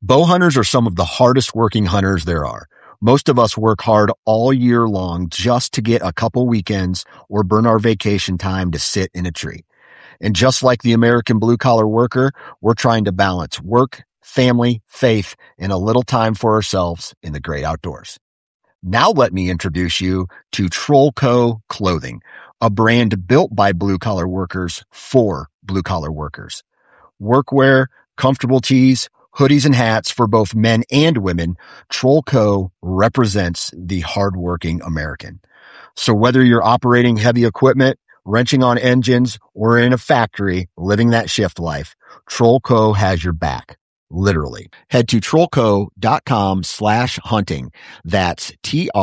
Bow hunters are some of the hardest working hunters there are. Most of us work hard all year long just to get a couple weekends or burn our vacation time to sit in a tree. And just like the American blue-collar worker, we're trying to balance work, family, faith, and a little time for ourselves in the great outdoors. Now let me introduce you to Trollco Clothing, a brand built by blue-collar workers for blue-collar workers. Workwear, comfortable tees, hoodies and hats for both men and women, Trollco represents the hardworking American. So whether you're operating heavy equipment, wrenching on engines, or in a factory living that shift life, Trollco has your back. Literally. Head to trollco.com/hunting. That's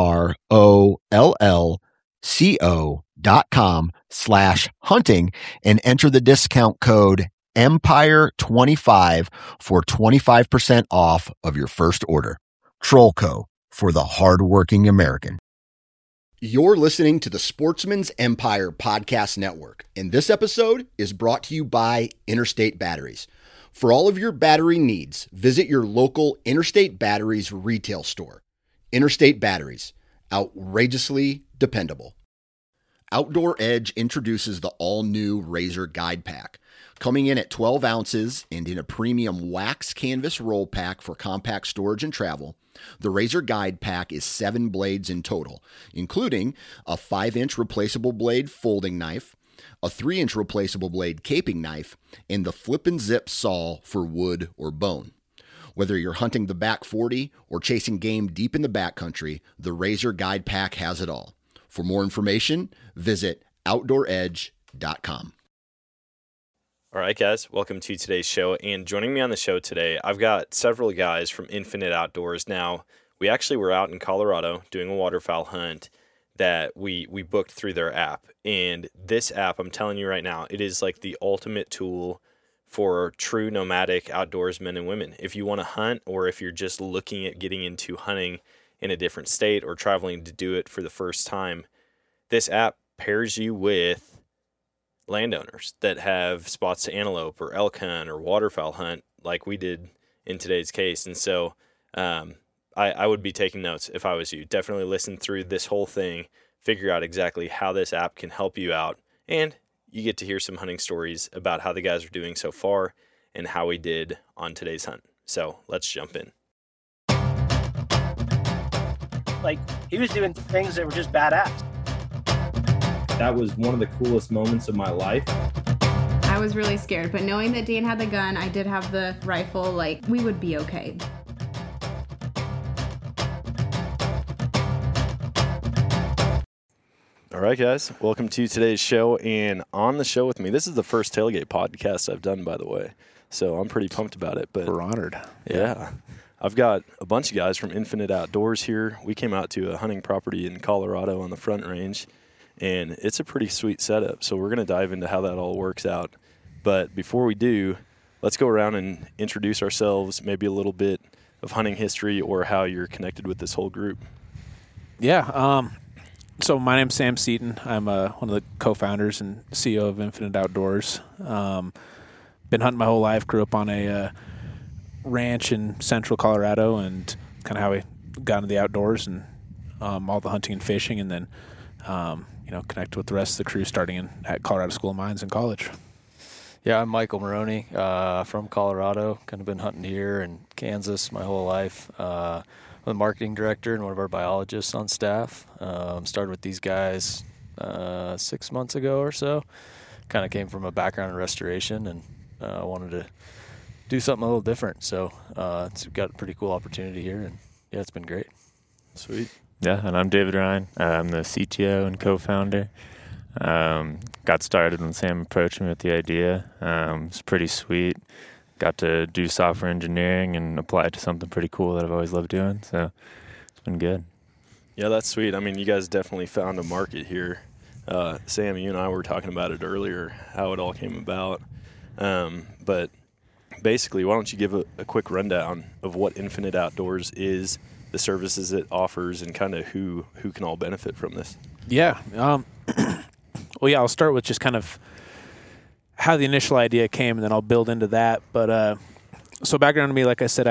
TROLLCO.com/hunting and enter the discount code Empire25 for 25% off of your first order. Trollco, for the hardworking American. You're listening to the Sportsman's Empire Podcast Network, and this episode is brought to you by Interstate Batteries. For all of your battery needs, visit your local Interstate Batteries retail store. Interstate Batteries, outrageously dependable. Outdoor Edge introduces the all-new Razor Guide Pack. Coming in at 12 ounces and in a premium wax canvas roll pack for compact storage and travel, the Razor Guide Pack is 7 blades in total, including a 5-inch replaceable blade folding knife, a 3-inch replaceable blade caping knife, and the flip and zip saw for wood or bone. Whether you're hunting the back 40 or chasing game deep in the backcountry, the Razor Guide Pack has it all. For more information, visit OutdoorEdge.com. All right, guys, welcome to today's show. And joining me on the show today, I've got several guys from Infinite Outdoors. Now, we actually were out in Colorado doing a waterfowl hunt that we booked through their app. And this app, I'm telling you right now, it is like the ultimate tool for true nomadic outdoorsmen and women. If you want to hunt, or if you're just looking at getting into hunting in a different state or traveling to do it for the first time, this app pairs you with landowners that have spots to antelope or elk hunt or waterfowl hunt like we did in today's case. And so I would be taking notes if I was you. Definitely listen through this whole thing, figure out exactly how this app can help you out, and you get to hear some hunting stories about how the guys are doing so far and how we did on today's hunt. So let's jump in. Like, he was doing things that were just badass. That was one of the coolest moments of my life. I was really scared, but knowing that Dan had the gun, I did have the rifle, like, we would be okay. All right, guys, welcome to today's show. And on the show with me, this is the first tailgate podcast I've done, by the way. So I'm pretty pumped about it. But we're honored. Yeah. I've got a bunch of guys from Infinite Outdoors here. We came out to a hunting property in Colorado on the Front Range, and it's a pretty sweet setup. So we're going to dive into how that all works out. But before we do, let's go around and introduce ourselves, maybe a little bit of hunting history or how you're connected with this whole group. Yeah. So my name's Sam Seaton. I'm one of the co-founders and CEO of Infinite Outdoors. Been hunting my whole life. Grew up on a ranch in central Colorado, and kind of how we got into the outdoors and all the hunting and fishing, and then connected with the rest of the crew starting at Colorado School of Mines in college. Yeah, I'm Michael Maroney from Colorado. Kind of been hunting here in Kansas my whole life. I'm the marketing director and one of our biologists on staff. Started with these guys 6 months ago or so. Kind of came from a background in restoration and wanted to do something a little different. So it's got a pretty cool opportunity here, and yeah, it's been great. Sweet. Yeah, and I'm David Ryan. I'm the CTO and co-founder. Got started when Sam approached me with the idea. It's pretty sweet. Got to do software engineering and apply it to something pretty cool that I've always loved doing. So it's been good. Yeah, that's sweet. I mean, you guys definitely found a market here. Sam, you and I were talking about it earlier, how it all came about. But basically, why don't you give a quick rundown of what Infinite Outdoors is, the services it offers, and kind of who can all benefit from this? Yeah. Well, yeah, I'll start with just kind of how the initial idea came, and then I'll build into that. But so background to me, like I said, I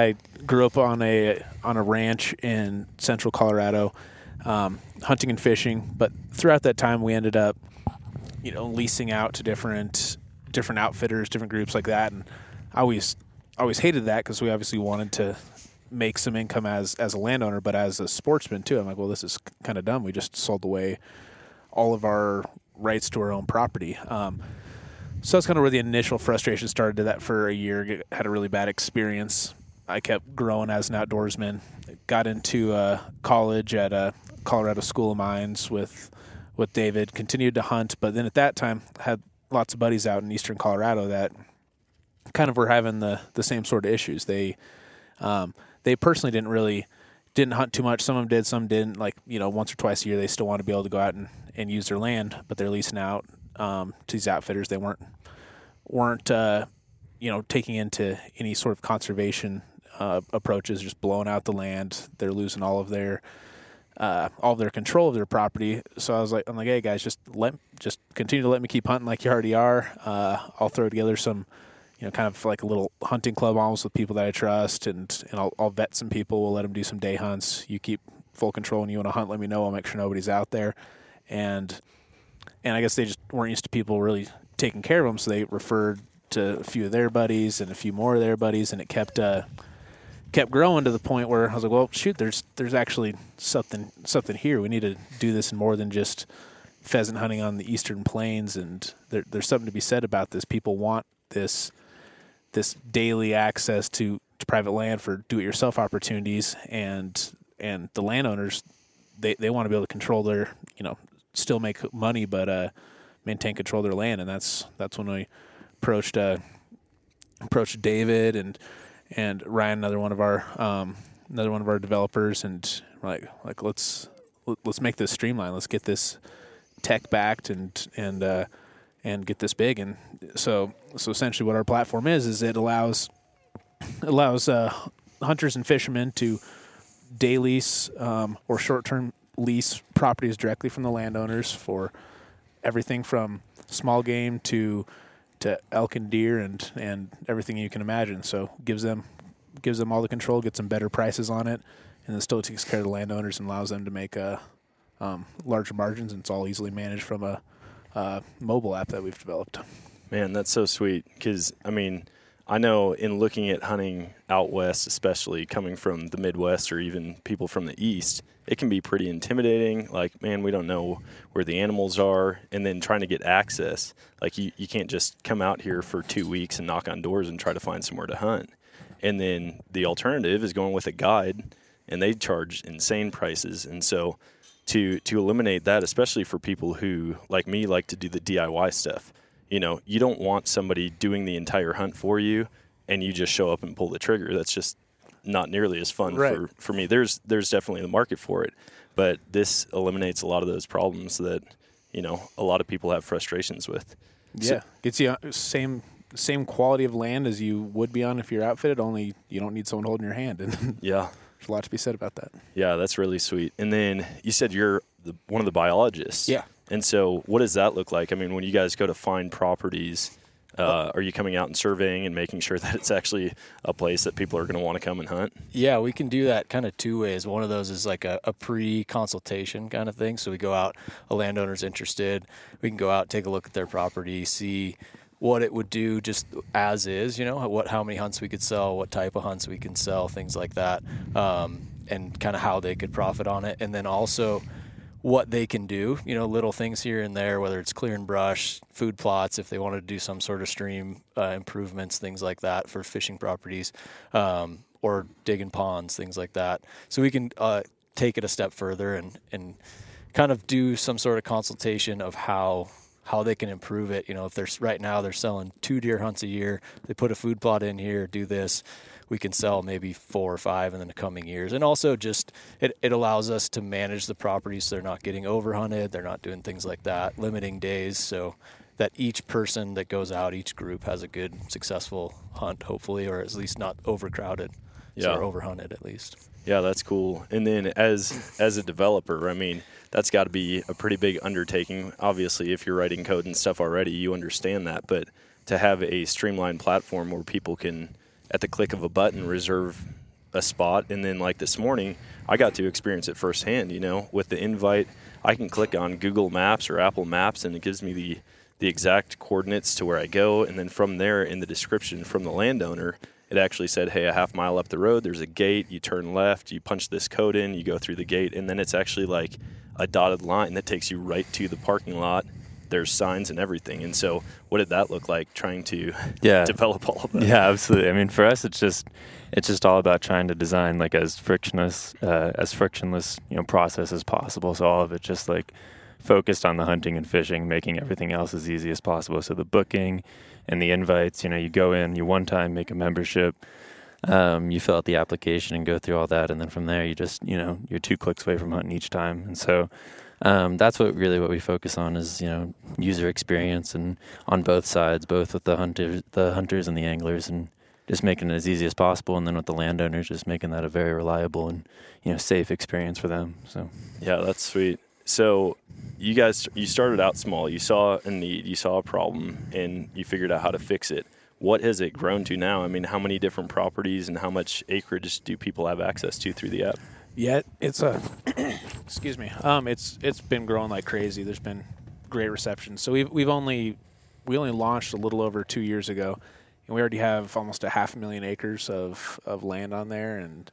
grew up on a ranch in central Colorado, hunting and fishing. But throughout that time, we ended up, leasing out to different outfitters, different groups like that. And I always hated that because we obviously wanted to make some income as a landowner, but as a sportsman too. I'm like, well, this is kind of dumb. We just sold away all of our rights to our own property. So that's kind of where the initial frustration started. Did that for a year, had a really bad experience. I kept growing as an outdoorsman. Got into college at Colorado School of Mines with David. Continued to hunt, but then at that time had lots of buddies out in eastern Colorado that kind of were having the same sort of issues. They personally didn't hunt too much. Some of them did, some didn't. Like, once or twice a year, they still want to be able to go out and use their land, but they're leasing out to these outfitters. They weren't taking into any sort of conservation approaches, just blowing out the land. They're losing all of their control of their property. So I'm like, hey guys, just continue to let me keep hunting like you already are. I'll throw together some, kind of like a little hunting club almost with people that I trust, and I'll vet some people. We'll let them do some day hunts. You keep full control, and you want to hunt, let me know. I'll make sure nobody's out there. And I guess they just weren't used to people really taking care of them, so they referred to a few of their buddies and a few more of their buddies, and it kept growing to the point where I was like, well, shoot, there's actually something here. We need to do this in more than just pheasant hunting on the eastern plains, and there's something to be said about this. People want this daily access to private land for do-it-yourself opportunities, and the landowners, they want to be able to control their, still make money, but maintain control of their land. And that's when we approached David and Ryan, another one of our developers, and we're like let's make this streamlined. Let's get this tech backed and get this big. And so essentially what our platform is it allows hunters and fishermen to day lease or short-term lease properties directly from the landowners for everything from small game to elk and deer and everything you can imagine. So gives them all the control, gets them better prices on it, and then still takes care of the landowners and allows them to make larger margins. And it's all easily managed from a mobile app that we've developed. Man, that's so sweet. Because I know in looking at hunting out west, especially coming from the Midwest or even people from the East, it can be pretty intimidating. Like, man, we don't know where the animals are, and then trying to get access. Like, you can't just come out here for 2 weeks and knock on doors and try to find somewhere to hunt. And then the alternative is going with a guide, and they charge insane prices. And so to eliminate that, especially for people who, like me, like to do the DIY stuff, you don't want somebody doing the entire hunt for you and you just show up and pull the trigger. That's just not nearly as fun for me. There's definitely the market for it, but this eliminates a lot of those problems that, a lot of people have frustrations with. Yeah. Gets you same quality of land as you would be on if you're outfitted, only you don't need someone holding your hand. And yeah. There's a lot to be said about that. Yeah, that's really sweet. And then you said you're one of the biologists. Yeah. And so what does that look like? When you guys go to find properties, are you coming out and surveying and making sure that it's actually a place that people are going to want to come and hunt? Yeah, we can do that kind of two ways. One of those is like a pre-consultation kind of thing. So we go out, a landowner's interested. We can go out, take a look at their property, see what it would do just as is, how many hunts we could sell, what type of hunts we can sell, things like that, and kind of how they could profit on it. And then also what they can do, little things here and there, whether it's clearing brush, food plots, if they wanted to do some sort of stream improvements, things like that for fishing properties, or digging ponds, things like that. So we can take it a step further and kind of do some sort of consultation of how they can improve it. If right now they're selling 2 deer hunts a year, they put a food plot in here, do this, we can sell maybe 4 or 5 in the coming years. And also just it allows us to manage the properties so they're not getting overhunted, they're not doing things like that, limiting days so that each person that goes out, each group has a good, successful hunt, hopefully, or at least not overcrowded, or overhunted at least. Yeah, that's cool. And then as a developer, that's got to be a pretty big undertaking. Obviously, if you're writing code and stuff already, you understand that. But to have a streamlined platform where people can, at the click of a button, reserve a spot, and then like this morning, I got to experience it firsthand. With the invite, I can click on Google Maps or Apple Maps, and it gives me the exact coordinates to where I go, and then from there, in the description from the landowner, it actually said, hey, a half mile up the road, there's a gate, you turn left, you punch this code in, you go through the gate, and then it's actually like a dotted line that takes you right to the parking lot. There's signs and everything. And so what did that look like, trying to develop all of that? Yeah, absolutely. I mean, for us, it's just all about trying to design like as frictionless process as possible. So all of it just like focused on the hunting and fishing, making everything else as easy as possible. So the booking and the invites, you go in, you one time make a membership, you fill out the application and go through all that. And then from there, you just, you're 2 clicks away from hunting each time. And so that's what we focus on is, user experience and on both sides, both with the hunters and the anglers, and just making it as easy as possible. And then with the landowners, just making that a very reliable and, safe experience for them. So, yeah, that's sweet. So you started out small. You saw a need, you saw a problem, and you figured out how to fix it. What has it grown to now? I mean, how many different properties and how much acreage do people have access to through the app? Yeah, it's excuse me. It's been growing like crazy. There's been great reception. So we only launched a little over 2 years ago, and we already have almost 500,000 acres of land on there, and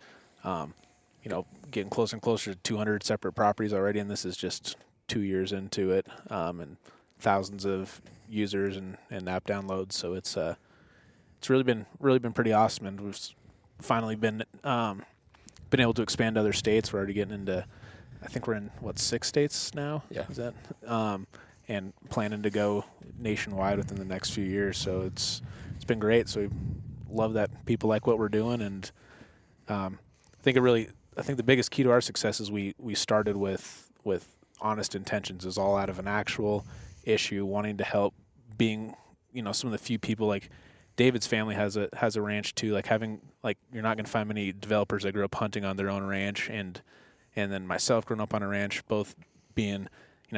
getting closer and closer to 200 separate properties already. And this is just 2 years into it, and thousands of users and app downloads. So it's really been pretty awesome, and we've finally been able to expand to other states. We're already getting into, I think we're in 6 states now. Yeah. Is that and planning to go nationwide within the next few years. So it's been great. So we love that people like what we're doing, and I think the biggest key to our success is we started with honest intentions. Is all out of an actual issue, wanting to help, being some of the few people, like David's family has a ranch too, like having, like, you're not going to find many developers that grew up hunting on their own ranch, and then myself growing up on a ranch, both being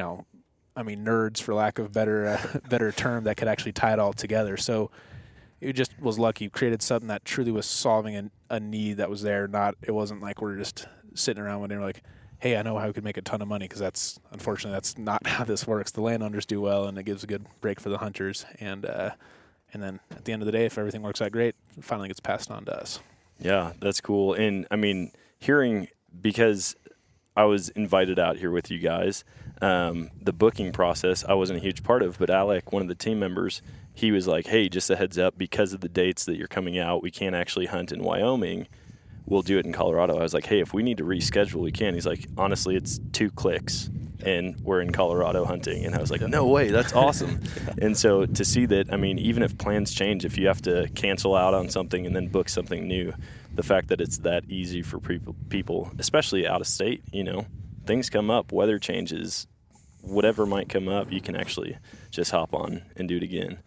nerds, for lack of a better term, that could actually tie it all together. So it just was lucky, created something that truly was solving a need that was there. It wasn't like we're just sitting around when they're like, hey, I know how we could make a ton of money, because unfortunately that's not how this works. The landowners do well, and it gives a good break for the hunters, and then at the end of the day, if everything works out great, it finally gets passed on to us. Yeah, that's cool. And I mean, because I was invited out here with you guys, the booking process I wasn't a huge part of, but Alec, one of the team members, he was like, hey, just a heads up, because of the dates that you're coming out, we can't actually hunt in Wyoming. We'll do it in Colorado. I was like, hey, if we need to reschedule, we can. He's like, honestly, it's 2 clicks, and we're in Colorado hunting. And I was like, no way, that's awesome. And so to see that, I mean, even if plans change, if you have to cancel out on something and then book something new, the fact that it's that easy for people, especially out of state, things come up, weather changes, whatever might come up, you can actually just hop on and do it again.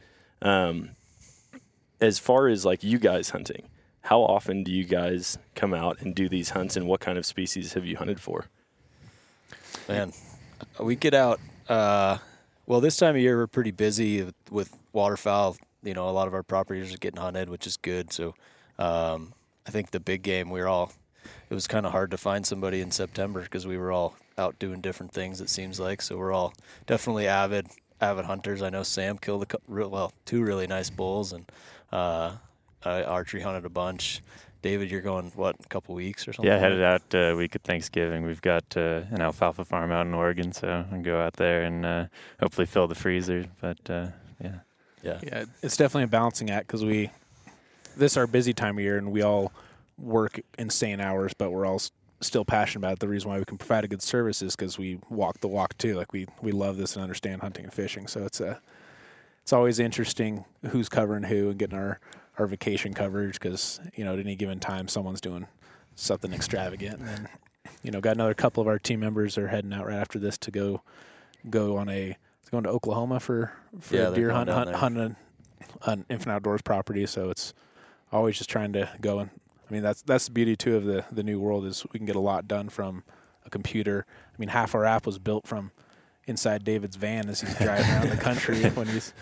As far as like you guys hunting, how often do you guys come out and do these hunts, and what kind of species have you hunted for? Man, we get out, this time of year we're pretty busy with waterfowl. A lot of our properties are getting hunted, which is good. So I think the big game, it was kind of hard to find somebody in September because we were all out doing different things, it seems like. So we're all definitely avid hunters. I know Sam killed 2 really nice bulls, and I archery hunted a bunch. David, you're going, a couple weeks or something? Yeah, headed out week of Thanksgiving. We've got an alfalfa farm out in Oregon, so I can go out there and hopefully fill the freezer. But, Yeah, it's definitely a balancing act, because this is our busy time of year, and we all work insane hours, but we're all still passionate about it. The reason why we can provide a good service is because we walk the walk too. Like we love this and understand hunting and fishing. So it's always interesting who's covering who and getting our vacation coverage, because at any given time someone's doing something extravagant. And then got another couple of our team members are heading out right after this to go on going to Oklahoma for a deer hunt an Infinite Outdoors property. So it's always just trying to go, and I mean that's the beauty too of the new world, is we can get a lot done from a computer. I mean, half our app was built from inside David's van as he's driving around the country when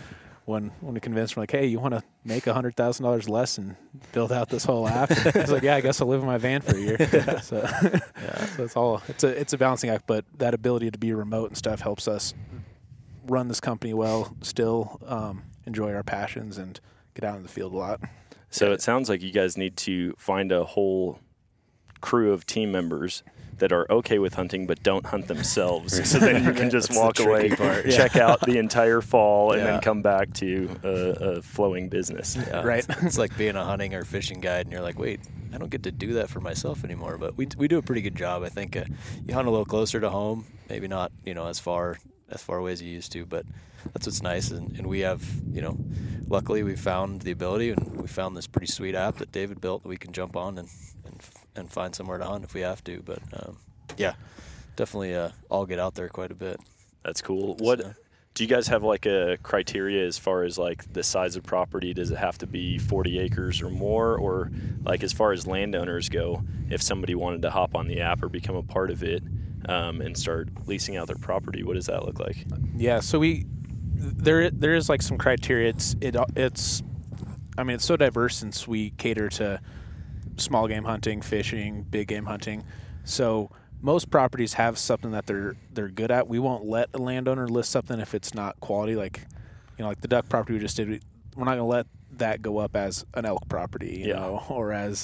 when we convinced him, like, hey, you want to make $100,000 less and build out this whole app? He's like, yeah, I guess I'll live in my van for a year. So it's a balancing act, but that ability to be remote and stuff helps us run this company well, still enjoy our passions and get out in the field a lot. So it sounds like you guys need to find a whole crew of team members that are okay with hunting but don't hunt themselves. So then you can just walk away, check out the entire fall, and then come back to a flowing business. Yeah, right. It's like being a hunting or fishing guide, and you're like, wait, I don't get to do that for myself anymore. But we do a pretty good job. I think you hunt a little closer to home, maybe not as far away as you used to, but that's what's nice. And we have, luckily we found the ability, and we found this pretty sweet app that David built that we can jump on and find somewhere to hunt if we have to. But definitely all get out there quite a bit. That's cool. What do you guys have, like a criteria as far as like the size of property? Does it have to be 40 acres or more? Or like as far as landowners go, if somebody wanted to hop on the app or become a part of it and start leasing out their property, what does that look like? Yeah, so there is like some criteria. It's so diverse since we cater to small game hunting, fishing, big game hunting. So most properties have something that they're good at. We won't let a landowner list something if it's not quality. Like the duck property we just did, we're not going to let that go up as an elk property, you know, or as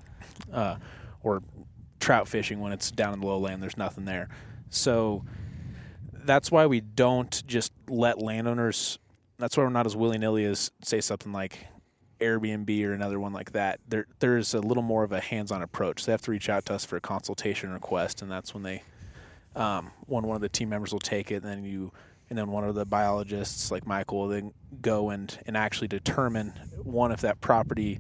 or trout fishing when it's down in the lowland. There's nothing there. So that's why we don't just let landowners. That's why we're not as willy-nilly as say something like Airbnb or another one like that. There's a little more of a hands-on approach. They have to reach out to us for a consultation request, and that's when one of the team members will take it, and then one of the biologists like Michael will then go and actually determine if that property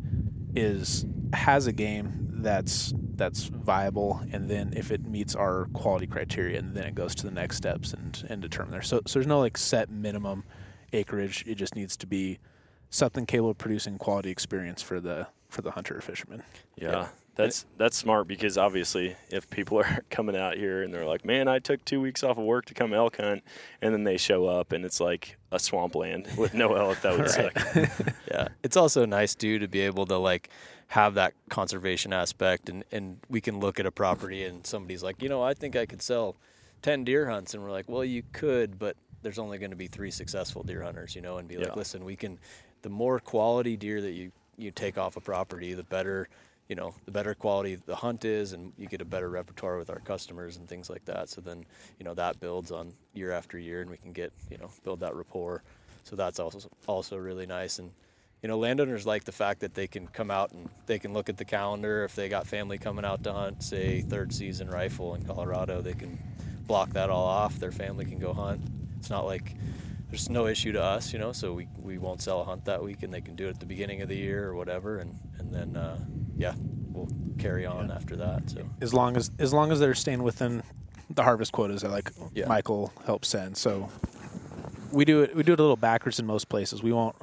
has a game that's viable, and then if it meets our quality criteria, and then it goes to the next steps and determine there. So there's no like set minimum acreage. It just needs to be something capable of producing quality experience for the hunter or fisherman. Yeah. That's smart, because obviously if people are coming out here and they're like, man, I took 2 weeks off of work to come elk hunt, and then they show up and it's like a swampland with no elk, that would suck. Yeah. It's also nice too to be able to like have that conservation aspect, and we can look at a property and somebody's like, I think I could sell 10 deer hunts, and we're like, well, you could, but there's only going to be 3 successful deer hunters, and be like, listen, the more quality deer that you take off a property, the better quality the hunt is, and you get a better repertoire with our customers and things like that. So then, that builds on year after year, and we can get, build that rapport. So that's also really nice. And, landowners like the fact that they can come out and they can look at the calendar. If they got family coming out to hunt, say, third season rifle in Colorado, they can block that all off. Their family can go hunt. It's not like there's no issue to us, so we won't sell a hunt that week, and they can do it at the beginning of the year or whatever, and then we'll carry on after that. So as long as they're staying within the harvest quotas that Michael helps send. So we do it a little backwards in most places. We won't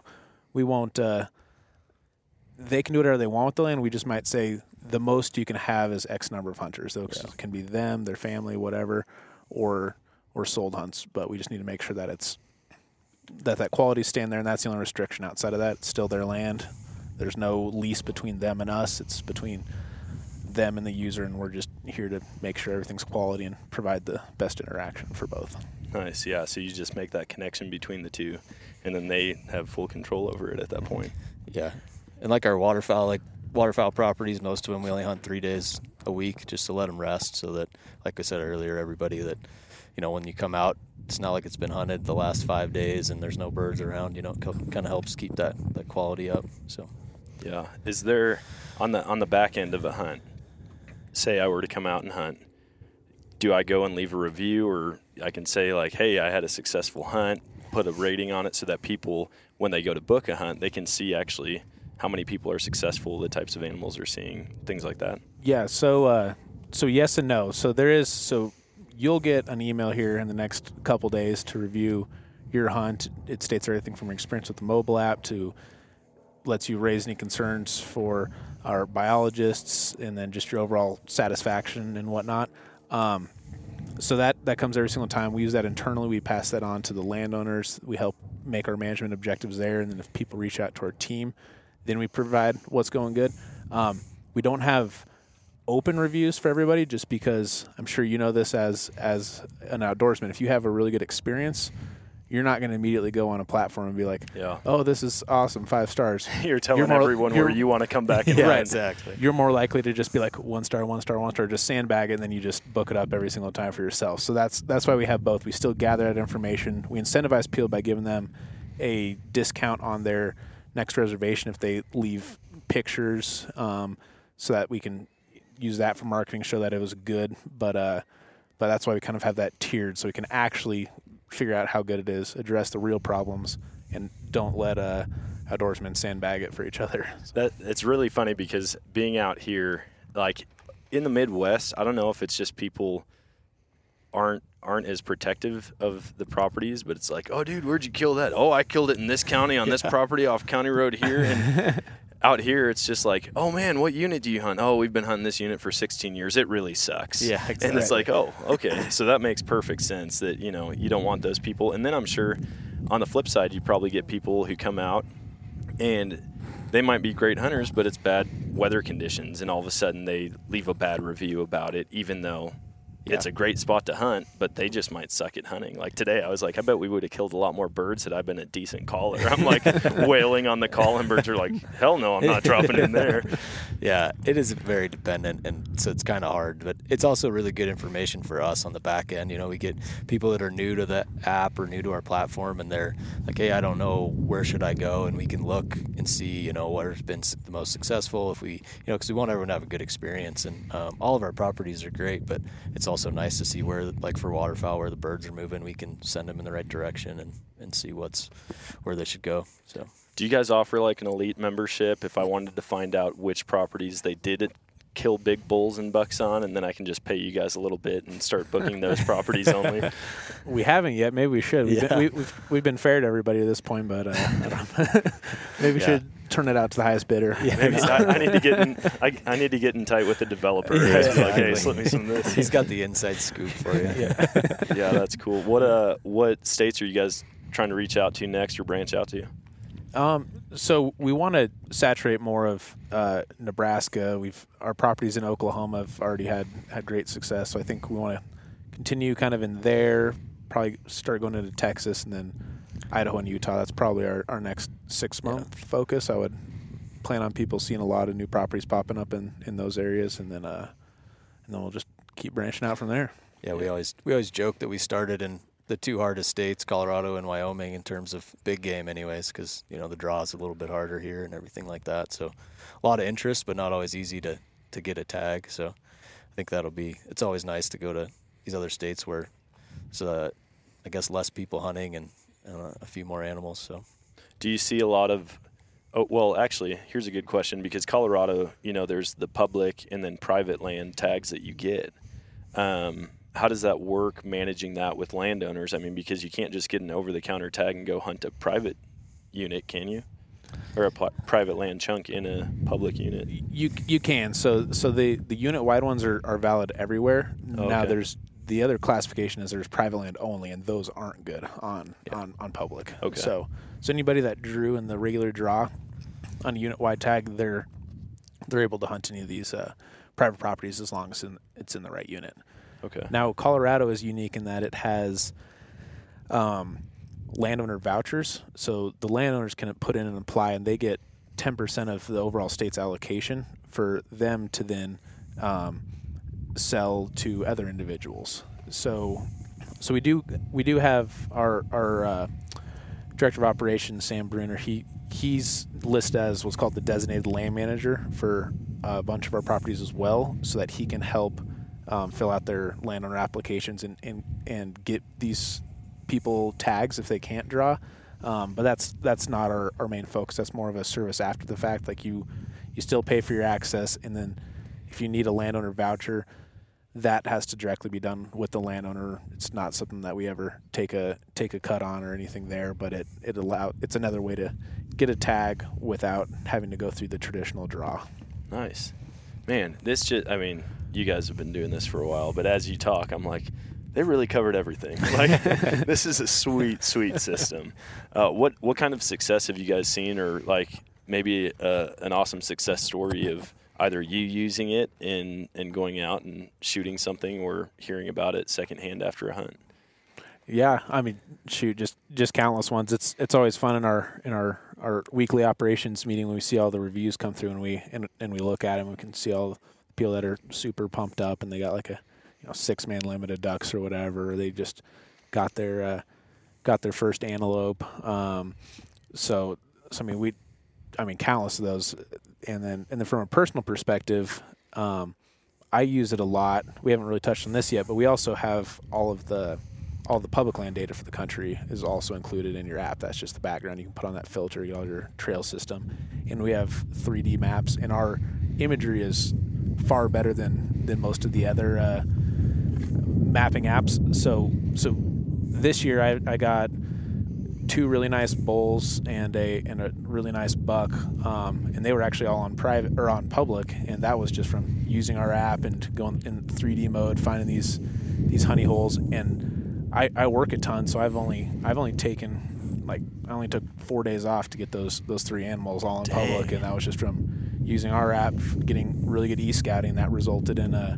they can do whatever they want with the land. We just might say the most you can have is X number of hunters. Those can be them, their family, whatever, or sold hunts, but we just need to make sure that it's that quality's staying there, and that's the only restriction. Outside of that, it's still their land. There's no lease between them and us. It's between them and the user, and we're just here to make sure everything's quality and provide the best interaction for both. Nice, yeah. So you just make that connection between the two, and then they have full control over it at that point. Yeah, and like our waterfowl properties, most of them we only hunt 3 days a week just to let them rest, so that, like I said earlier, everybody that, when you come out, it's not like it's been hunted the last 5 days and there's no birds around. It kind of helps keep that quality up. So, yeah. Is there on the back end of a hunt? Say I were to come out and hunt, do I go and leave a review, or I can say like, hey, I had a successful hunt, put a rating on it so that people, when they go to book a hunt, they can see actually how many people are successful, the types of animals they're seeing, things like that? Yeah. So yes and no. So you'll get an email here in the next couple days to review your hunt. It states everything from your experience with the mobile app to lets you raise any concerns for our biologists, and then just your overall satisfaction and whatnot. So that comes every single time. We use that internally. We pass that on to the landowners. We help make our management objectives there. And then if people reach out to our team, then we provide what's going good. We don't have open reviews for everybody just because I'm sure you know this as an outdoorsman. If you have a really good experience, you're not going to immediately go on a platform and be like, oh, this is awesome, 5 stars. You're telling everyone where you want to come back and yeah, run. Exactly. You're more likely to just be like 1 star, 1 star, 1 star, just sandbag it, and then you just book it up every single time for yourself. So that's why we have both. We still gather that information. We incentivize people by giving them a discount on their next reservation if they leave pictures, so that we can use that for marketing, show that it was good. But that's why we kind of have that tiered, so we can actually figure out how good it is, address the real problems, and don't let outdoorsmen sandbag it for each other. It's really funny because being out here, like in the Midwest, I don't know if it's just people aren't as protective of the properties, but it's like, oh, dude, where'd you kill that? Oh, I killed it in this county on this property off County Road here. And out here, it's just like, oh, man, what unit do you hunt? Oh, we've been hunting this unit for 16 years. It really sucks. Yeah, exactly. And it's like, oh, okay. So that makes perfect sense that, you don't want those people. And then I'm sure on the flip side, you probably get people who come out and they might be great hunters, but it's bad weather conditions. And all of a sudden they leave a bad review about it, even though it's a great spot to hunt, but they just might suck at hunting. Like today, I was like, I bet we would have killed a lot more birds had I been a decent caller. I'm like wailing on the call, and birds are like, hell no, I'm not dropping in there. Yeah, it is very dependent, and so it's kind of hard. But it's also really good information for us on the back end. We get people that are new to the app or new to our platform, and they're like, hey, I don't know, where should I go? And we can look and see, what has been the most successful. If we, because we want everyone to have a good experience. And all of our properties are great, but it's also nice to see where, like for waterfowl, where the birds are moving, we can send them in the right direction and see where they should go. So, do you guys offer like an elite membership if I wanted to find out which properties they did kill big bulls and bucks on, and then I can just pay you guys a little bit and start booking those properties only? We haven't yet. Maybe we should. We've been fair to everybody at this point, but I don't know. Maybe we should turn it out to the highest bidder. Yeah, maybe I need to get in. I need to get in tight with the developer. Just be like, hey, slip me some of this. He's got the inside scoop for you. Yeah, that's cool. What states are you guys trying to reach out to next or branch out to? So we want to saturate more of Nebraska. Our properties in Oklahoma have already had great success. So I think we want to continue kind of in there. Probably start going into Texas and then Idaho and Utah. That's probably our next 6-month focus. I would plan on people seeing a lot of new properties popping up in those areas, and then we'll just keep branching out from there. Yeah, we always joke that we started in the 2 hardest states, Colorado and Wyoming, in terms of big game anyways, because the draw is a little bit harder here and everything like that. So a lot of interest, but not always easy to get a tag. So I think it's always nice to go to these other states where there's I guess less people hunting and a few more animals. So do you see a lot of actually, here's a good question, because Colorado, there's the public and then private land tags that you get. How does that work, managing that with landowners? I mean, because you can't just get an over-the-counter tag and go hunt a private unit, can you? Or a private land chunk in a public unit? You can. So the unit-wide ones are valid everywhere. Okay. Now there's the other classification is there's private land only, and those aren't good on public. Okay. So anybody that drew in the regular draw on a unit-wide tag, they're able to hunt any of these private properties as long as it's in the right unit. Okay. Now, Colorado is unique in that it has landowner vouchers. So the landowners can put in and apply, and they get 10% of the overall state's allocation for them to then sell to other individuals. So we do have our director of operations, Sam Bruner. He's listed as what's called the designated land manager for a bunch of our properties as well, so that he can help fill out their landowner applications and get these people tags if they can't draw. But that's not our main focus. That's more of a service after the fact. Like you still pay for your access, and then if you need a landowner voucher, that has to directly be done with the landowner. It's not something that we ever take a cut on or anything there, but it's another way to get a tag without having to go through the traditional draw. Nice. Man, you guys have been doing this for a while, but as you talk, I'm like, they really covered everything. Like, this is a sweet, sweet system. What kind of success have you guys seen, or like maybe an awesome success story of either you using it and going out and shooting something, or hearing about it secondhand after a hunt? Yeah, I mean, shoot, just countless ones. It's always fun in our weekly operations meeting when we see all the reviews come through, and we look at them. We can see all the people that are super pumped up, and they got like a 6-man limited ducks or whatever. Or they just got their first antelope. So I mean, countless of those. And then from a personal perspective, I use it a lot. We haven't really touched on this yet, but we also have all the public land data for the country is also included in your app. That's just the background you can put on that filter, get all your trail system. And we have 3D maps, and our imagery is far better than most of the other mapping apps. So this year I got 2 really nice bulls and a really nice buck, and they were actually all on private or on public, and that was just from using our app and going in 3D mode, finding these honey holes. And I work a ton, so I've only taken I only took 4 days off to get those 3 animals all in public, and that was just from using our app, getting really good e-scouting. That resulted in a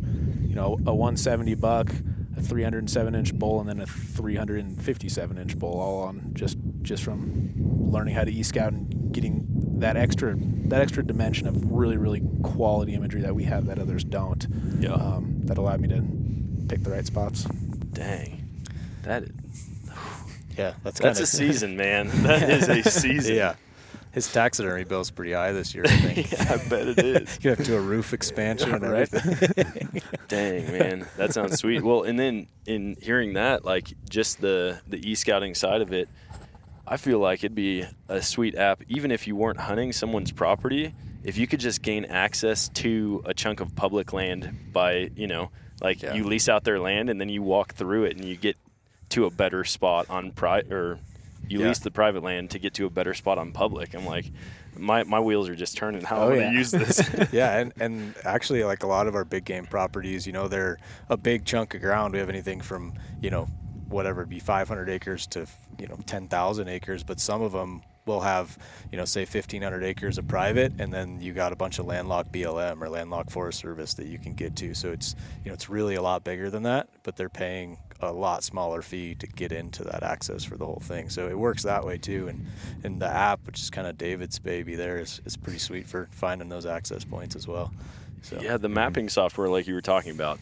170 buck, a 307-inch bull, and then a 357-inch bull, all on just from learning how to e-scout and getting that extra dimension of really, really quality imagery that we have that others don't. Yeah. That allowed me to pick the right spots. Dang. That is, Yeah, that's a season, man. That is a season. Yeah. His taxidermy bill's pretty high this year, I think. Yeah, I bet it is. You have to do a roof expansion and everything. Dang, man. That sounds sweet. Well, and then in hearing that, like just the e-scouting side of it, I feel like it'd be a sweet app, even if you weren't hunting someone's property, if you could just gain access to a chunk of public land by, you lease out their land and then you walk through it and you get to a better spot on lease the private land to get to a better spot on public. I'm like, my wheels are just turning how I'm going to use this. Yeah, and actually, like a lot of our big game properties, they're a big chunk of ground. We have anything from, whatever, it'd be 500 acres to, 10,000 acres, but some of them will have, say 1,500 acres of private, and then you got a bunch of landlocked BLM or landlocked Forest Service that you can get to. So it's, it's really a lot bigger than that, but they're paying a lot smaller fee to get into that access for the whole thing. So it works that way too. And the app, which is kind of David's baby there, is pretty sweet for finding those access points as well. So yeah, the mapping software like you were talking about,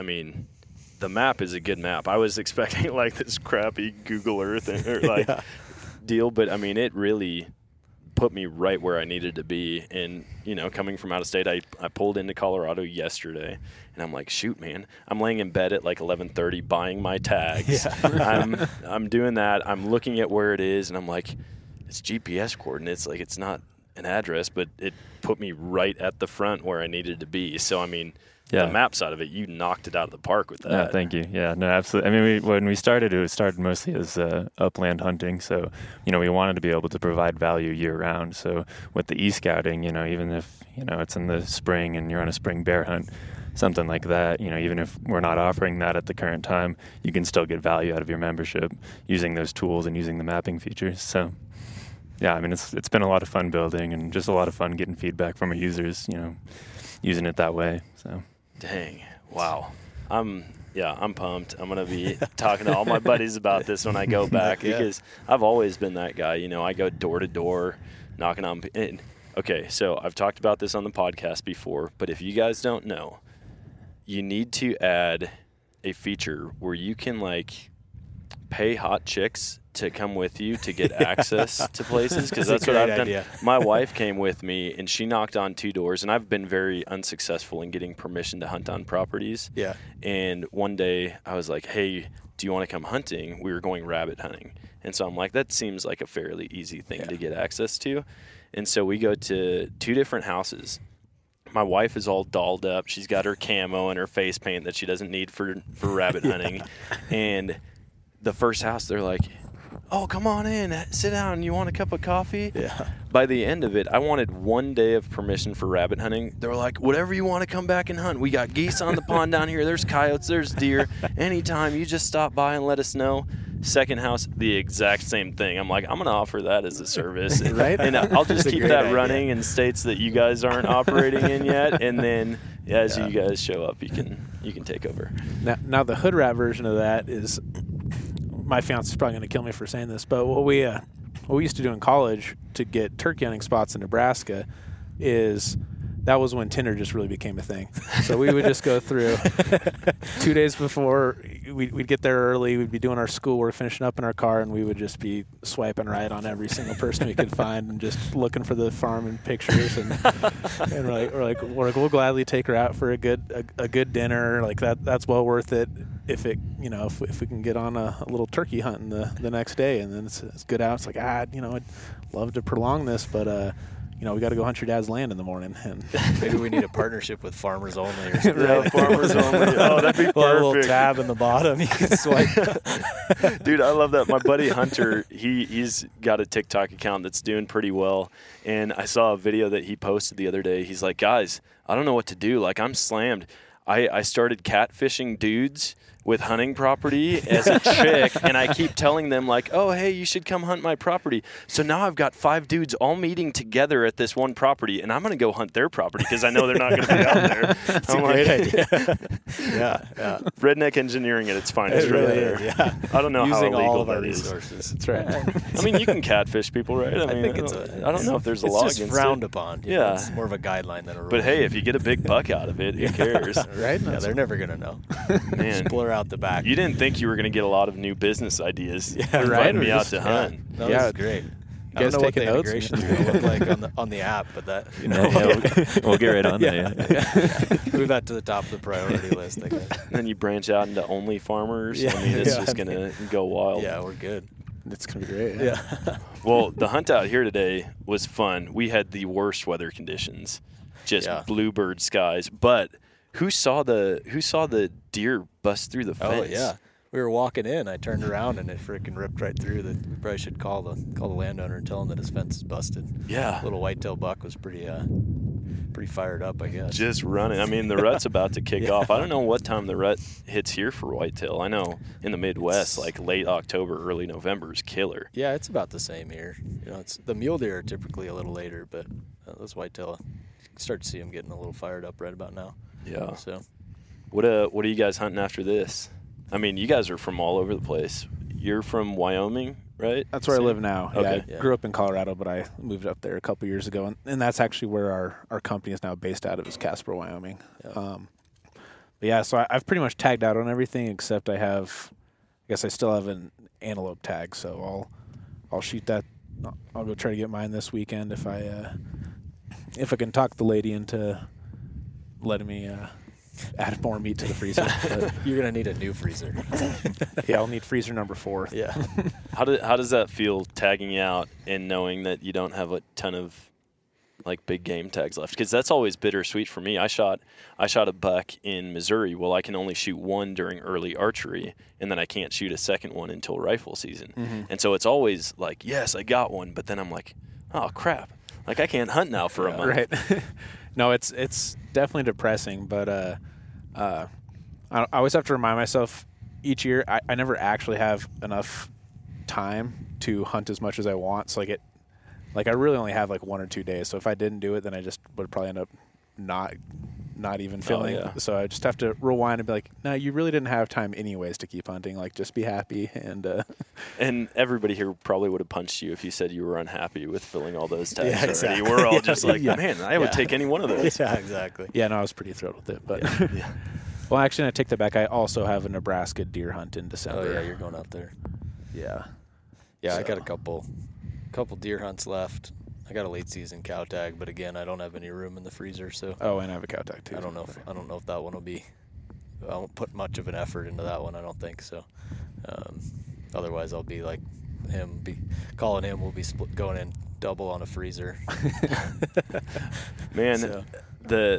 the map is a good map. I was expecting like this crappy Google Earth deal, but it really put me right where I needed to be. And, coming from out of state, I pulled into Colorado yesterday, and I'm like, shoot, man, I'm laying in bed at like 11:30 buying my tags. Yeah. I'm doing that. I'm looking at where it is, and I'm like, it's GPS coordinates. Like, it's not an address, but it put me right at the front where I needed to be. So, the map side of it, you knocked it out of the park with that. Yeah, thank you. Yeah, no, absolutely. When we started, it started mostly as upland hunting. So, we wanted to be able to provide value year round. So with the e-scouting, even if, it's in the spring and you're on a spring bear hunt, something like that, even if we're not offering that at the current time, you can still get value out of your membership using those tools and using the mapping features. So yeah, it's been a lot of fun building and just a lot of fun getting feedback from our users, using it that way. So. Dang. Wow. I'm pumped. I'm going to be talking to all my buddies about this when I go back because I've always been that guy. I go door to door knocking on. Okay, so I've talked about this on the podcast before, but if you guys don't know, you need to add a feature where you can pay hot chicks to come with you to get access to places, because that's what I've done. My wife came with me, and she knocked on 2 doors, and I've been very unsuccessful in getting permission to hunt on properties. Yeah. And one day I was like, hey, do you want to come hunting? We were going rabbit hunting. And so I'm like, that seems like a fairly easy thing to get access to. And so we go to 2 different houses. My wife is all dolled up. She's got her camo and her face paint that she doesn't need for rabbit hunting. And the first house, they're like, oh, come on in, sit down. You want a cup of coffee? Yeah. By the end of it, I wanted 1 day of permission for rabbit hunting. They were like, whatever you want to come back and hunt. We got geese on the pond down here. There's coyotes. There's deer. Anytime, you just stop by and let us know. Second house, the exact same thing. I'm like, I'm going to offer that as a service. Right? And I'll just keep that idea. running in states that you guys aren't operating in yet. And then as you guys show up, you can take over. Now the hood rat version of that is, my fiance's probably going to kill me for saying this, but what we used to do in college to get turkey hunting spots in Nebraska is that was when Tinder just really became a thing. So we would just go through 2 days before, we'd get there early, we'd be doing our schoolwork, finishing up in our car, and we would just be swiping right on every single person we could find and just looking for the farm and pictures. And we're like, we'll gladly take her out for a good dinner. Like that's well worth it. If it, if we can get on a little turkey hunting the next day, and then it's good out. It's like, I'd love to prolong this, but we got to go hunt your dad's land in the morning. And Maybe we need a partnership with Farmers Only or something. Yeah, Farmers Only. Oh, that'd be perfect. A little tab in the bottom. You can swipe. Dude, I love that. My buddy Hunter, he's got a TikTok account that's doing pretty well. And I saw a video that he posted the other day. He's like, guys, I don't know what to do. Like, I'm slammed. I started catfishing dudes with hunting property as a chick, and I keep telling them, like, oh, hey, you should come hunt my property. So now I've got 5 dudes all meeting together at this one property, and I'm going to go hunt their property because I know they're not going to be out there. That's a great idea. Yeah. Redneck engineering at its finest. It really right is, there. yeah. I don't know Using how illegal all of our that is. resources. that's right. I mean, you can catfish people, right? I mean, I don't know if there's a law It's against just frowned it. upon. Yeah. It's more of a guideline than a rule. But hey, if you get a big buck out of it, who cares? Right? Yeah, they're never going to know. Man, Just blur out the back. you didn't think you were going to get a lot of new business ideas. Yeah, inviting right? me out to hunt. No, Yeah. this is great. I guys don't know what the taking notes? integration's going to look like on the app, but that We'll get right on there. move that to the top of the priority list, I guess. Then you branch out into only farmers. Yeah. I mean, it's Yeah. just going to go wild. Yeah, we're good. It's going to be great. Yeah. Well, the hunt out here today was fun. We had the worst weather conditions, just bluebird skies. But who saw the deer bust through the fence? Oh, yeah. We were walking in. I turned around and it freaking ripped right through. We probably should call the landowner and tell him that his fence is busted. Yeah. Little whitetail buck was pretty fired up, I guess. Just running. I mean, the rut's about to kick off. I don't know what time the rut hits here for whitetail. I know in the Midwest, like late October, early November is killer. Yeah, it's about the same here. It's the mule deer are typically a little later, but those whitetail, you can start to see them getting a little fired up right about now. Yeah. So, What are you guys hunting after this? I mean, you guys are from all over the place. You're from Wyoming, right? That's where I live now. Okay. Yeah, I grew up in Colorado, but I moved up there a couple years ago, and that's actually where our company is now based out of, is Casper, Wyoming. Yeah. So I've pretty much tagged out on everything except I guess I still have an antelope tag, so I'll shoot that. I'll go try to get mine this weekend if I can talk the lady into letting me add more meat to the freezer. But you're going to need a new freezer. yeah, I'll need freezer number 4. Yeah. How does that feel, tagging out and knowing that you don't have a ton of like big game tags left? Because that's always bittersweet for me. I shot a buck in Missouri. Well, I can only shoot one during early archery, and then I can't shoot a second one until rifle season. Mm-hmm. And so it's always like, yes, I got one, but then I'm like, oh crap, like I can't hunt now for a month. Right. No, it's definitely depressing, but I always have to remind myself each year I never actually have enough time to hunt as much as I want. So I really only have like 1 or 2 days. So if I didn't do it, then I just would probably end up not even feeling. yeah. So I just have to rewind and be like, no, you really didn't have time anyways to keep hunting. Like, just be happy. And everybody here probably would have punched you if you said you were unhappy with filling all those tags Yeah, already. exactly. We're all just like, Yeah. man, I would take any one of those. Yeah, exactly. Yeah, no, I was pretty thrilled with it. But Yeah. well, actually, I take that back. I also have a Nebraska deer hunt in December. Oh, yeah, you're going out there. Yeah. Yeah, I So- got a couple deer hunts left. I got a late season cow tag, but again, I don't have any room in the freezer, so Oh, and I have a cow tag too. I don't know if that one will be. I won't put much of an effort into that one. I don't think so. Otherwise, I'll be like him. Calling him. We'll be going in double on a freezer. Man, So. the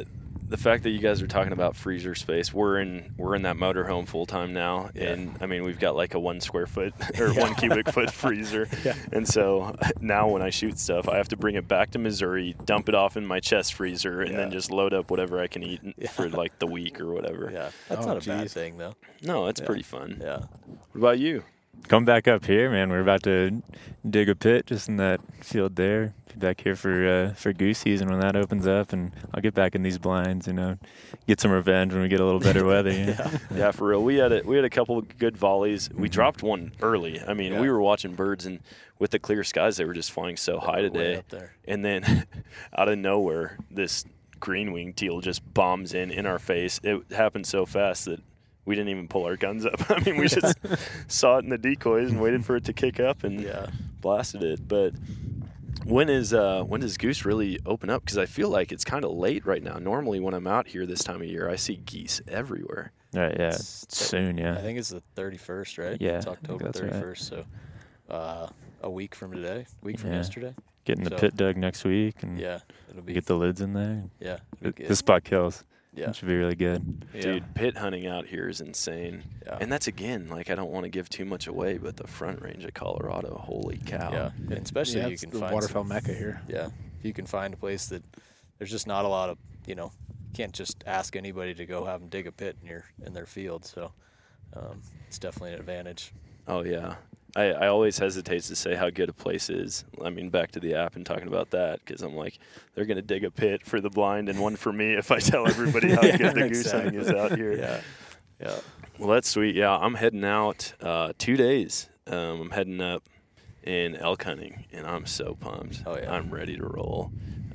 the fact that you guys are talking about freezer space, we're in that motorhome full time now, and I mean we've got like a 1 square foot or 1 cubic foot freezer, and so now when I shoot stuff, I have to bring it back to Missouri, dump it off in my chest freezer, and then just load up whatever I can eat for like the week or whatever. Yeah, that's not a bad thing though. No, it's pretty fun. Yeah. What about you? Come back up here, man. We're about to dig a pit just in that field there. Be back here for goose season when that opens up, and I'll get back in these blinds. Get some revenge when we get a little better weather. Yeah, for real. We had a couple of good volleys. We dropped one early. I mean, we were watching birds, and with the clear skies, they were just flying so high today. Up there. And then out of nowhere, this green-winged teal just bombs in our face. It happened so fast that we didn't even pull our guns up. I mean, we just saw it in the decoys and waited for it to kick up and blasted it. But when does goose really open up? Because I feel like it's kind of late right now. Normally when I'm out here this time of year, I see geese everywhere. Right, yeah. Soon, yeah. I think it's the 31st, right? Yeah. It's October 31st, right. So a week from today, yesterday. Getting the pit dug next week and it'll be get the lids in there. Yeah. This spot kills. Yeah. It should be really good. Yeah. Dude, pit hunting out here is insane. Yeah. And that's, again, like I don't want to give too much away, but the Front Range of Colorado, holy cow. Yeah, and especially you can the find waterfowl mecca here. Yeah, if you can find a place that there's just not a lot of, you can't just ask anybody to go have them dig a pit in their field. So it's definitely an advantage. Oh, yeah. I always hesitate to say how good a place is. I mean, back to the app and talking about that, because I'm like, they're going to dig a pit for the blind and one for me if I tell everybody how good the goose hunting is out here. Yeah. Well, that's sweet. Yeah, I'm heading out 2 days. I'm heading up in elk hunting, and I'm so pumped. Oh, yeah. I'm ready to roll.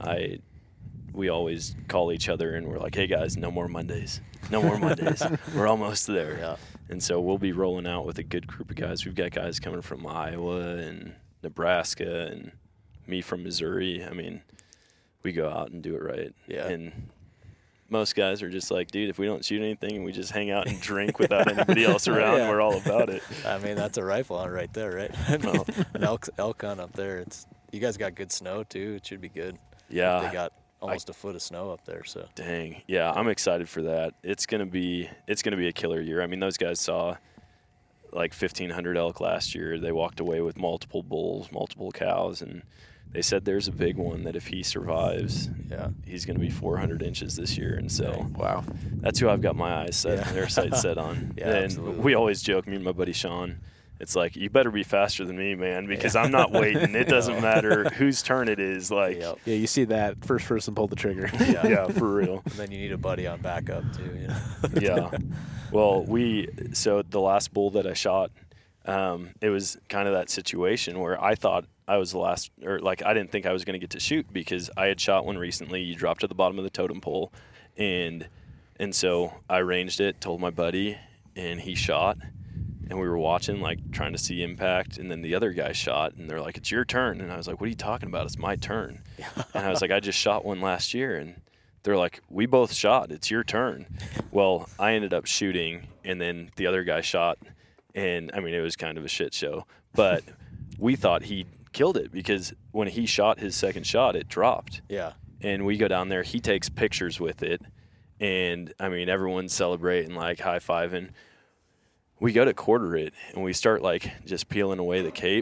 We always call each other, and we're like, hey, guys, no more Mondays. No more Mondays. We're almost there. Yeah. And so we'll be rolling out with a good group of guys. We've got guys coming from Iowa and Nebraska and me from Missouri. I mean, we go out and do it right. Yeah. And most guys are just like, dude, if we don't shoot anything and we just hang out and drink without anybody else around, we're all about it. I mean, that's a rifle hunt right there, right? Well, an elk hunt up there. You guys got good snow, too. It should be good. Yeah. They got almost a foot of snow up there, so. Dang. Yeah, I'm excited for that. It's gonna be a killer year. I mean, those guys saw like 1,500 elk last year. They walked away with multiple bulls, multiple cows, and they said there's a big one that if he survives, he's gonna be 400 inches this year. And so, wow, that's who I've got my eyes set, their sights set on. Yeah, and absolutely. We always joke, me and my buddy Sean. It's like, you better be faster than me, man, because I'm not waiting. It doesn't matter whose turn it is. Like, yeah, you see that first person pull the trigger. Yeah, for real. And then you need a buddy on backup too. Yeah. Well, so the last bull that I shot, it was kind of that situation where I thought I was the last, or like I didn't think I was going to get to shoot because I had shot one recently. You dropped to the bottom of the totem pole, and so I ranged it, told my buddy, and he shot. And we were watching, like, trying to see impact, and then the other guy shot, and they're like, it's your turn. And I was like, what are you talking about? It's my turn. And I was like, I just shot one last year. And they're like, we both shot. It's your turn. Well, I ended up shooting, and then the other guy shot. And, I mean, it was kind of a shit show. But we thought he killed it because when he shot his second shot, it dropped. Yeah. And we go down there. He takes pictures with it. And, I mean, everyone's celebrating, like, high-fiving. We go to quarter it, and we start, like, just peeling away the cape,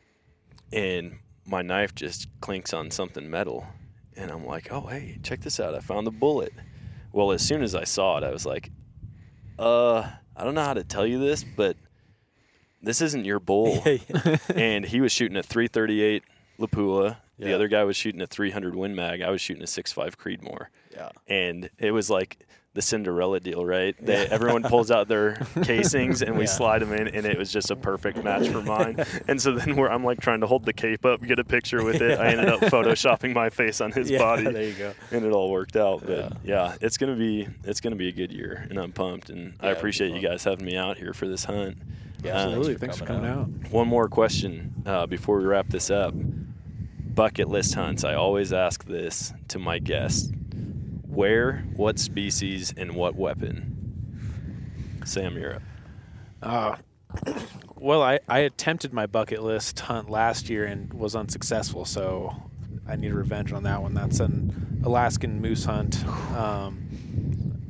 and my knife just clinks on something metal. And I'm like, oh, hey, check this out. I found the bullet. Well, as soon as I saw it, I was like, I don't know how to tell you this, but this isn't your bull. And he was shooting a .338 Lapua. The other guy was shooting a .300 Win Mag. I was shooting a .65 Creedmoor. Yeah. And it was like the Cinderella deal, right? Everyone pulls out their casings and we slide them in, and it was just a perfect match for mine. And so then I'm like trying to hold the cape up, get a picture with it. I ended up photoshopping my face on his body. There you go. And it all worked out. But it's gonna be a good year, and I'm pumped. And I appreciate you guys having me out here for this hunt. Yeah, absolutely. Thanks for coming out. One more question before we wrap this up. Bucket list hunts. I always ask this to my guests. Where, what species, and what weapon? Sam, you're up. Well, I attempted my bucket list hunt last year and was unsuccessful, so I need revenge on that one. That's an Alaskan moose hunt.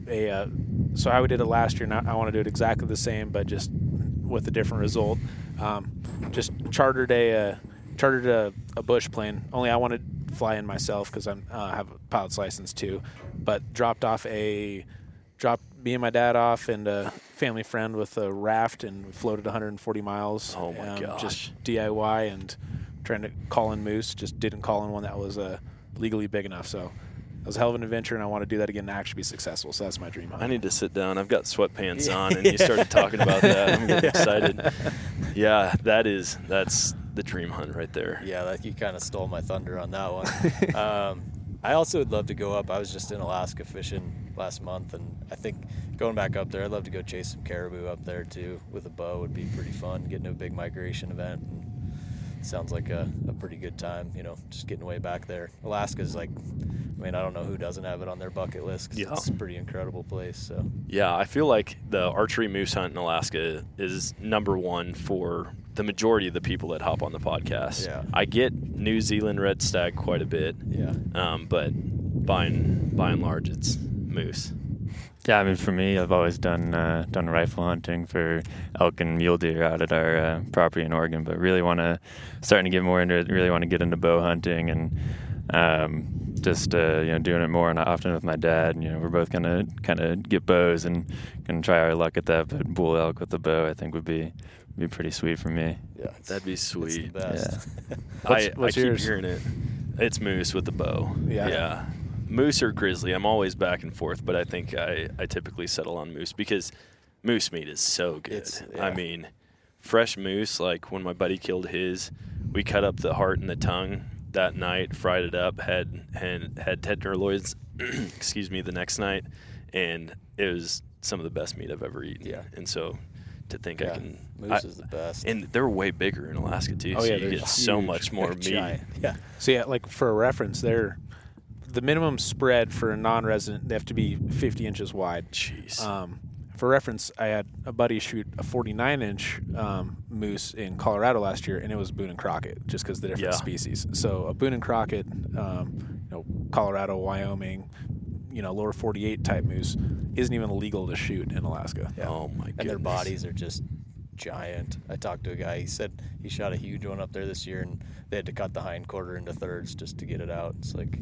so how we did it last year, and I want to do it exactly the same, but just with a different result. Just chartered a bush plane. Only I wanted to fly in myself because I have a pilot's license too. But dropped me and my dad off and a family friend with a raft, and we floated 140 miles. Oh my gosh! Just DIY and trying to call in moose. Just didn't call in one that was legally big enough. So it was a hell of an adventure, and I want to do that again and actually be successful. So that's my dream hunt. I need to sit down. I've got sweatpants on, and you started talking about that. I'm getting excited. Yeah, that's the dream hunt right there. Yeah, you kind of stole my thunder on that one. I also would love to go up. I was just in Alaska fishing last month, and I think going back up there, I'd love to go chase some caribou up there too with a bow. Would be pretty fun. Getting to a big migration event. And it sounds like a pretty good time, just getting way back there. Alaska's like, I don't know who doesn't have it on their bucket list, 'cause it's a pretty incredible place. So yeah, I feel like the archery moose hunt in Alaska is number one for the majority of the people that hop on the podcast. Yeah. I get New Zealand red stag quite a bit. Yeah. But by and large, it's moose. Yeah, for me, I've always done rifle hunting for elk and mule deer out at our property in Oregon, but starting to get more into it. Really want to get into bow hunting and just doing it more and often with my dad. We're both gonna kind of get bows and gonna try our luck at that. But bull elk with the bow, I think would be pretty sweet for me. Yeah, that'd be sweet. It's the best. Yeah. I keep yours? hearing it. It's moose with the bow. Yeah. Moose or grizzly. I'm always back and forth, but I think I typically settle on moose because moose meat is so good. Fresh moose, like when my buddy killed his, we cut up the heart and the tongue that night, fried it up, had tender loins, the next night, and it was some of the best meat I've ever eaten. Yeah. And so to think moose is the best. And they're way bigger in Alaska too, so you get so much more meat. Giant. Yeah. So like for a reference, the minimum spread for a non-resident, they have to be 50 inches wide. Jeez. For reference, I had a buddy shoot a 49-inch moose in Colorado last year, and it was Boone and Crockett, just because of the different species. So a Boone and Crockett, Colorado, Wyoming, lower 48 type moose isn't even legal to shoot in Alaska. Yeah. Oh my goodness. And their bodies are just giant. I talked to a guy. He said he shot a huge one up there this year, and they had to cut the hind quarter into thirds just to get it out. It's like,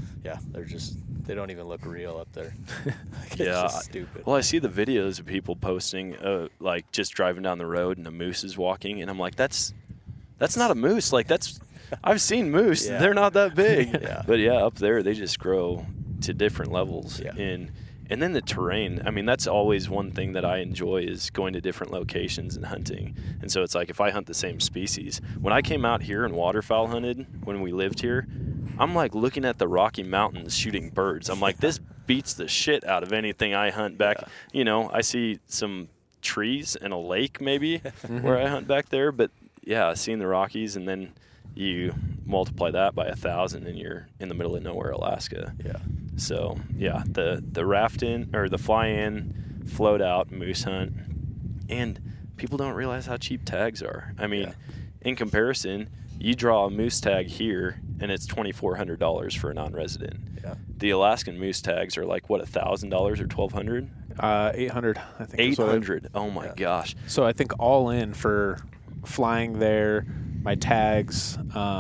they don't even look real up there. It's just stupid. Well, I see the videos of people posting, like just driving down the road and a moose is walking, and I'm like, that's not a moose. Like I've seen moose. Yeah. They're not that big. Yeah. But up there they just grow to different levels. Yeah. And then the terrain. That's always one thing that I enjoy is going to different locations and hunting. And so it's like if I hunt the same species. When I came out here and waterfowl hunted when we lived here, I'm like looking at the Rocky Mountains shooting birds. I'm like, this beats the shit out of anything I hunt back. Yeah. I see some trees and a lake maybe where I hunt back there. But seeing the Rockies, and then you multiply that by 1,000 and you're in the middle of nowhere, Alaska. Yeah. So the raft in or the fly in, float out moose hunt, and people don't realize how cheap tags are. In comparison, you draw a moose tag here and it's $2,400 for a non-resident. Yeah. The Alaskan moose tags are like what, $1,000 or $1,200? 800, I think. $800. Oh my gosh. So I think all in for flying there, my tags,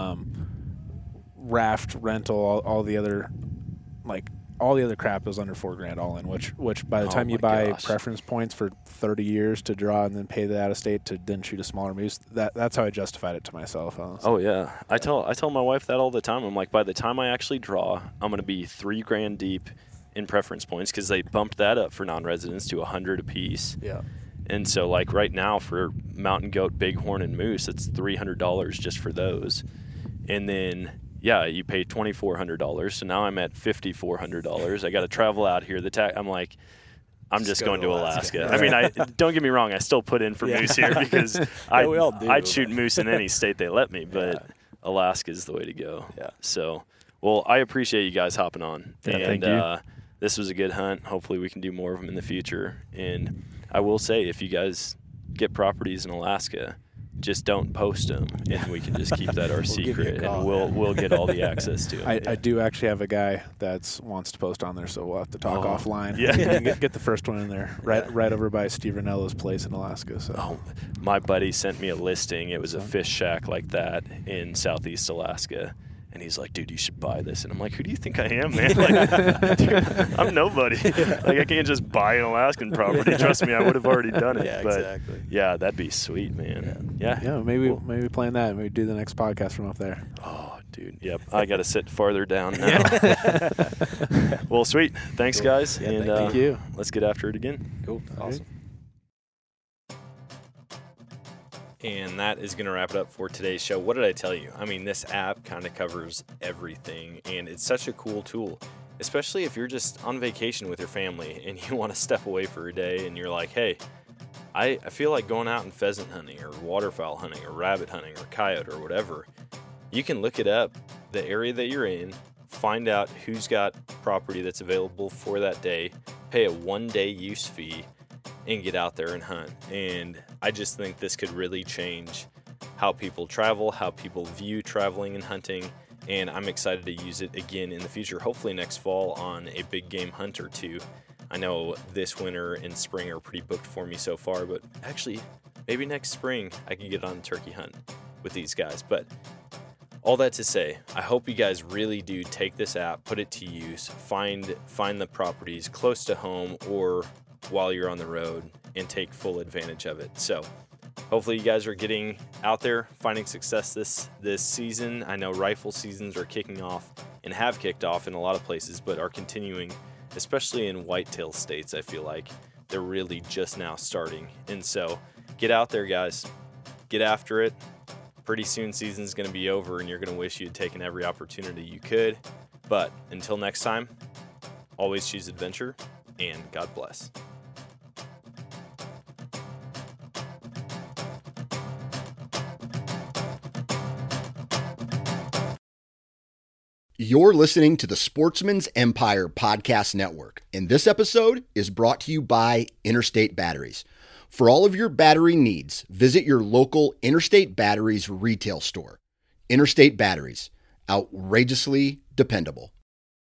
raft rental, all the other crap is under $4,000 all in, which by the time you buy preference points for 30 years to draw and then pay the out of state to then shoot a smaller moose, that's how I justified it to myself. Honestly. Oh yeah. I tell my wife that all the time. I'm like, by the time I actually draw, I'm going to be $3,000 deep in preference points, because they bumped that up for non-residents to $100 a piece. Yeah. And so like right now for mountain goat, bighorn, and moose, it's $300 just for those. And then you pay $2,400. So now I'm at $5,400. I got to travel out here. I'm like, I'm just going to Alaska. Don't get me wrong. I still put in for moose here because we all do. I'd shoot moose in any state they let me, but Alaska is the way to go. Yeah. So, well, I appreciate you guys hopping on. Yeah, and thank you. This was a good hunt. Hopefully we can do more of them in the future. And I will say, if you guys get properties in Alaska, just don't post them, and we can just keep that our secret, and call, we'll get all the access to them. I do actually have a guy that wants to post on there, so we'll have to talk offline. Yeah. get the first one in there, right over by Steve Ranello's place in Alaska. So. My buddy sent me a listing. It was a fish shack like that in Southeast Alaska. And he's like, dude, you should buy this. And I'm like, who do you think I am, man? Like, dude, I'm nobody. Like, I can't just buy an Alaskan property. Trust me, I would have already done it. Yeah, but exactly. Yeah, that'd be sweet, man. Yeah. Maybe plan that. Maybe do the next podcast from up there. Oh, dude. Yep. I got to sit farther down now. Well, sweet. Thanks, guys. Yeah, and thank you. Let's get after it again. Cool. Awesome. And that is going to wrap it up for today's show. What did I tell you? I mean, this app kind of covers everything, and it's such a cool tool, especially if you're just on vacation with your family and you want to step away for a day and you're like, hey, I feel like going out and pheasant hunting or waterfowl hunting or rabbit hunting or coyote or whatever. You can look it up, the area that you're in, find out who's got property that's available for that day, pay a 1-day use fee, and get out there and hunt. And I just think this could really change how people travel, how people view traveling and hunting, and I'm excited to use it again in the future, hopefully next fall on a big game hunt or two. I know this winter and spring are pretty booked for me so far, but actually maybe next spring I can get on a turkey hunt with these guys. But all that to say, I hope you guys really do take this app, put it to use, find the properties close to home or while you're on the road, and take full advantage of it. So hopefully you guys are getting out there, finding success this season. I know rifle seasons are kicking off and have kicked off in a lot of places, but are continuing, especially in whitetail states. I feel like they're really just now starting. And so get out there, guys. Get after it. Pretty soon season's going to be over, and you're going to wish you had taken every opportunity you could. But until next time, always choose adventure, and God bless. You're listening to the Sportsman's Empire Podcast Network, and this episode is brought to you by Interstate Batteries. For all of your battery needs, visit your local Interstate Batteries retail store. Interstate Batteries, outrageously dependable.